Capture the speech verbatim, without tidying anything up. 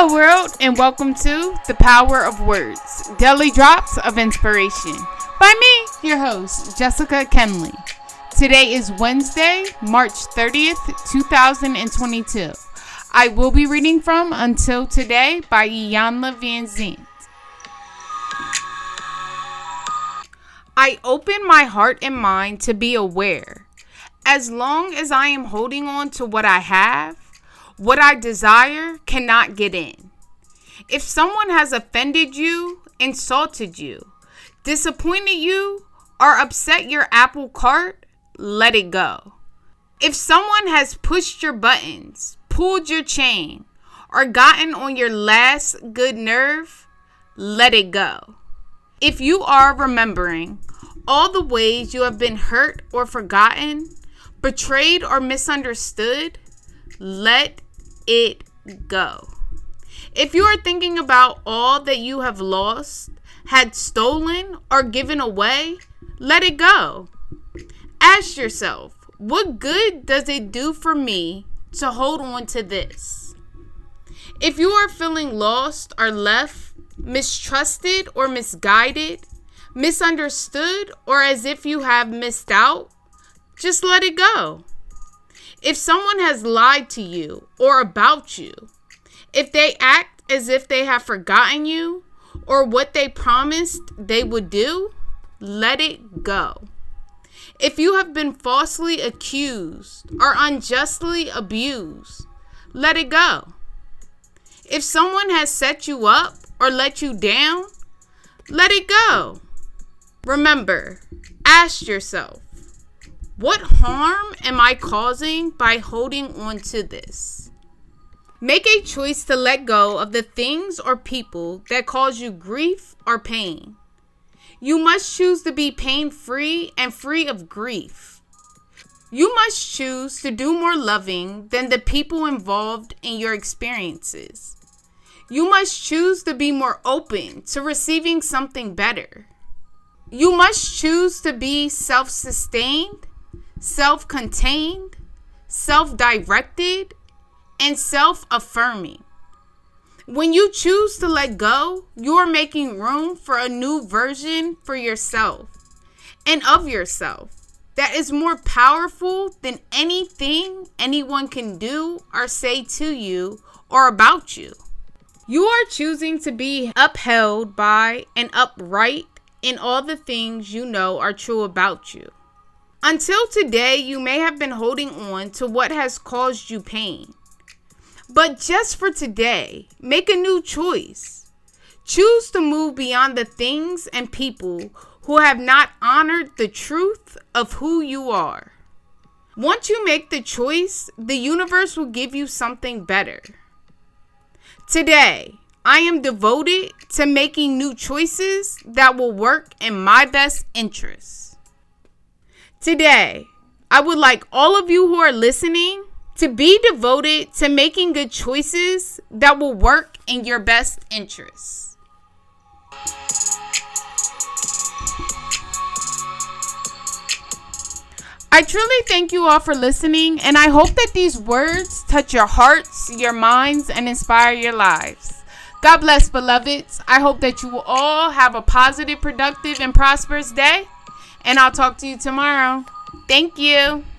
Hello world, and welcome to The Power of Words, Daily Drops of Inspiration, by me, your host, Jessica Kenley. Today is Wednesday, March thirtieth, twenty twenty-two. I will be reading from Until Today by Iyanla Vanzant. I open my heart and mind to be aware. As long as I am holding on to what I have, what I desire cannot get in. If someone has offended you, insulted you, disappointed you, or upset your apple cart, let it go. If someone has pushed your buttons, pulled your chain, or gotten on your last good nerve, let it go. If you are remembering all the ways you have been hurt or forgotten, betrayed or misunderstood, let it go. If you are thinking about all that you have lost, had stolen, or given away, let it go. Ask yourself, what good does it do for me to hold on to this? If you are feeling lost or left, mistrusted or misguided, misunderstood, or as if you have missed out, just let it go. If someone has lied to you or about you, if they act as if they have forgotten you or what they promised they would do, let it go. If you have been falsely accused or unjustly abused, let it go. If someone has set you up or let you down, let it go. Remember, ask yourself, what harm am I causing by holding on to this? Make a choice to let go of the things or people that cause you grief or pain. You must choose to be pain-free and free of grief. You must choose to do more loving than the people involved in your experiences. You must choose to be more open to receiving something better. You must choose to be self-sustained, self-contained, self-directed, and self-affirming. When you choose to let go, you are making room for a new version for yourself and of yourself that is more powerful than anything anyone can do or say to you or about you. You are choosing to be upheld by and upright in all the things you know are true about you. Until today, you may have been holding on to what has caused you pain. But just for today, make a new choice. Choose to move beyond the things and people who have not honored the truth of who you are. Once you make the choice, the universe will give you something better. Today, I am devoted to making new choices that will work in my best interests. Today, I would like all of you who are listening to be devoted to making good choices that will work in your best interests. I truly thank you all for listening, and I hope that these words touch your hearts, your minds, and inspire your lives. God bless, beloveds. I hope that you will all have a positive, productive, and prosperous day, and I'll talk to you tomorrow. Thank you.